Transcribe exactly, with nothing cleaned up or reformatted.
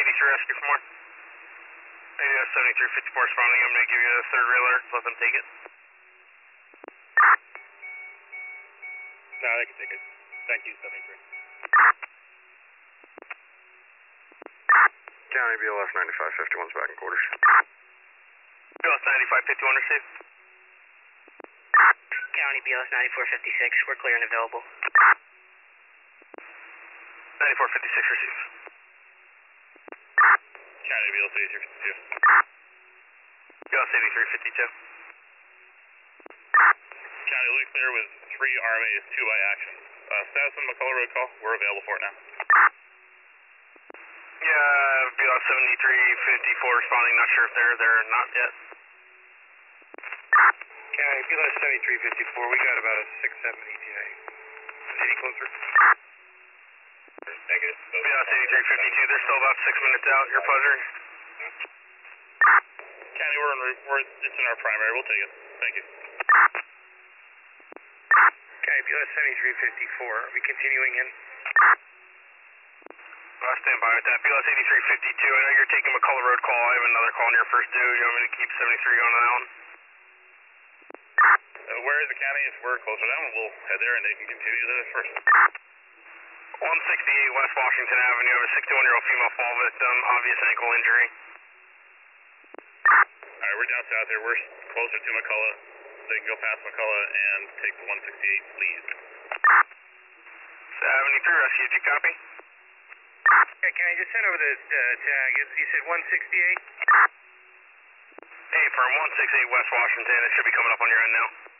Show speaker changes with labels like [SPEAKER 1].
[SPEAKER 1] eighty-three rescue for more. seventy-three fifty-four responding. I'm going to give you a third rail alert. Let them take it.
[SPEAKER 2] No, they can take it. Thank you, seventy-three.
[SPEAKER 3] County B L S ninety-five fifty-one's back in quarters.
[SPEAKER 1] B L S ninety-five fifty-one receive.
[SPEAKER 4] County B L S ninety-four fifty-six, we're clear and available.
[SPEAKER 1] ninety-four fifty-six receive.
[SPEAKER 2] County B L S eighty-three fifty-two.
[SPEAKER 1] B L S eighty-three fifty-two.
[SPEAKER 2] County, Louis clear with three R M As, two by action. Uh, status on McCullough Road call, we're available for it now.
[SPEAKER 1] Yeah, B L S seventy-three fifty-four responding, not sure if they're there or not yet.
[SPEAKER 5] County, B L S seventy-three fifty-four, we got about a six seven E T A. Any closer?
[SPEAKER 2] Negative.
[SPEAKER 1] B L S eighty-three fifty-two, they're still about six minutes out, your pleasure.
[SPEAKER 2] County, we're, in, we're it's in our primary, we'll take it. Thank you.
[SPEAKER 5] County, B L S seventy-three fifty-four, are we continuing in?
[SPEAKER 1] I'll stand by with that. B L S eighty-three fifty-two, I know you're taking McCullough Road call. I have another call on your first due. You want me to keep seventy-three on that one?
[SPEAKER 2] Uh, where is the county? If we're closer down, we'll head there and they can continue the first.
[SPEAKER 1] one sixty-eight West Washington Avenue, you have a sixty-one-year-old female fall victim, obvious ankle injury.
[SPEAKER 2] Alright, we're down south here. We're closer to McCullough. They can go past McCullough and take the one sixty-eight lead.
[SPEAKER 1] seventy-three rescue, do you copy?
[SPEAKER 5] Yeah, County, just send over the uh, tag. You said one sixty-eight?
[SPEAKER 1] Hey, firm one sixty-eight West Washington, it should be coming up on your end now.